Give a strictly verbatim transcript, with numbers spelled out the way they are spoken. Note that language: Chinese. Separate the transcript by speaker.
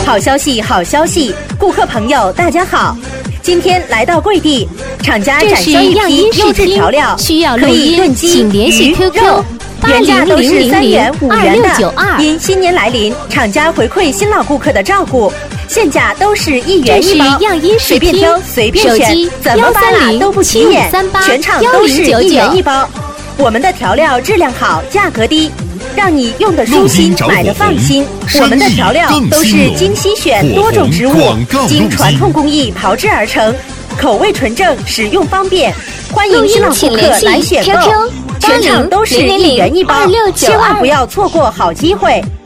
Speaker 1: 好消息，好消息！顾客朋友，大家好，今天来到贵地，厂家展销一批优质调料，
Speaker 2: 需要录
Speaker 1: 可以炖
Speaker 2: 音，
Speaker 1: 鸡、
Speaker 2: 请联系
Speaker 1: 鱼、
Speaker 2: Q Q
Speaker 1: 肉，
Speaker 2: 八
Speaker 1: 原价
Speaker 2: 零
Speaker 1: 都是
Speaker 2: 零零零
Speaker 1: 三元、五
Speaker 2: 二
Speaker 1: 元的。
Speaker 2: 六九二。
Speaker 1: 因新年来临，厂家回馈新老顾客的照顾，现价都是一元
Speaker 2: 这是
Speaker 1: 一包，
Speaker 2: 样音视听，
Speaker 1: 随便挑，随便选
Speaker 2: 手机，
Speaker 1: 怎么扒拉都不起眼，全场都是一元一包。我们的调料质量好，价格低，让你用的舒心，买的放心。我们的调料都是精心选多种植物，经传统工艺炮制而成，口味纯正，使用方便。欢迎新老顾客来选购，全场都是一元一包，千万不要错过好机会。